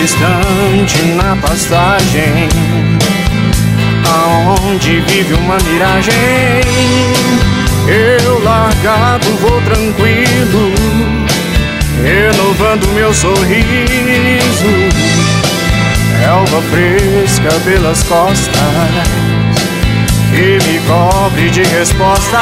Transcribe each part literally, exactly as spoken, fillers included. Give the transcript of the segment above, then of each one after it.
distante na pastagem, aonde vive uma miragem, eu largado vou tranquilo, renovando meu sorriso. Relva fresca pelas costas que me cobre de respostas,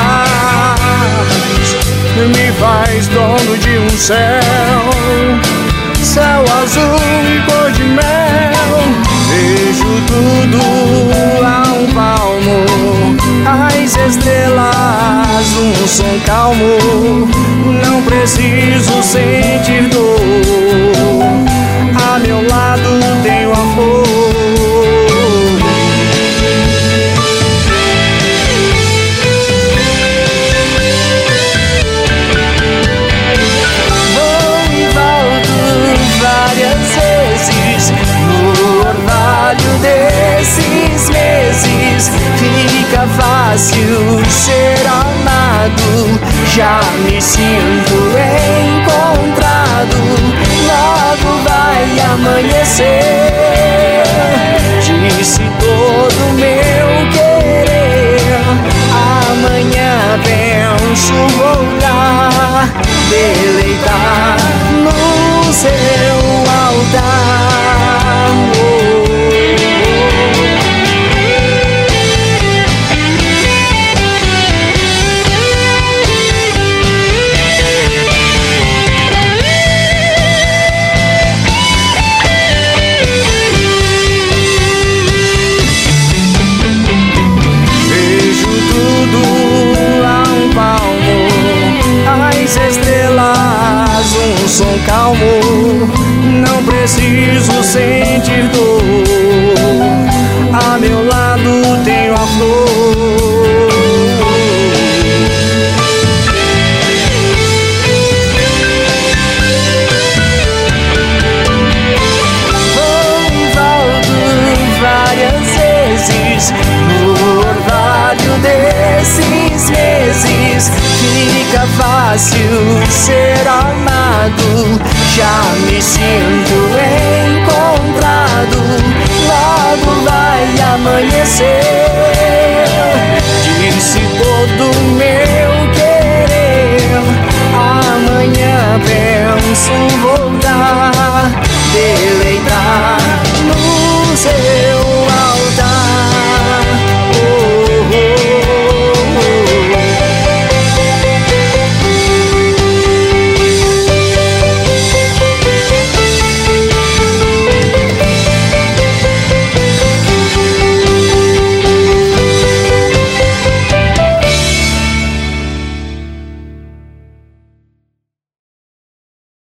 me faz dono de um céu, céu azul e cor de mel. Vejo tudo a um palmo, as estrelas, um som calmo. Não preciso sentir dor, a meu lado tenho amor. Desses meses fica fácil ser amado. Já me sinto encontrado. Logo vai amanhecer. Disse todo meu querer. Amanhã penso voltar, deleitar no seu altar. Oh. Um som calmo, não preciso sentir dor, a meu lado tenho a flor. Vou e volto várias vezes no orvalho desses meses. Fica fácil ser